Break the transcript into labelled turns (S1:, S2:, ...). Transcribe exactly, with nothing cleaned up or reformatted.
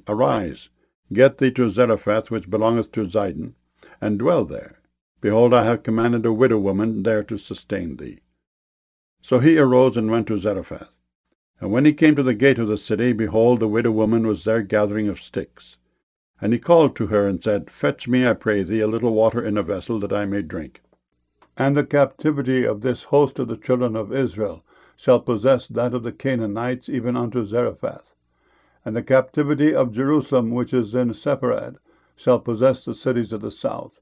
S1: Arise, get thee to Zarephath, which belongeth to Zidon, and dwell there. Behold, I have commanded a widow woman there to sustain thee. So he arose and went to Zarephath. And when he came to the gate of the city, behold, the widow woman was there gathering of sticks. And he called to her and said, Fetch me, I pray thee, a little water in a vessel, that I may drink. And the captivity of this host of the children of Israel shall possess that of the Canaanites, even unto Zarephath. And the captivity of Jerusalem, which is in Sepharad, shall possess the cities of the south.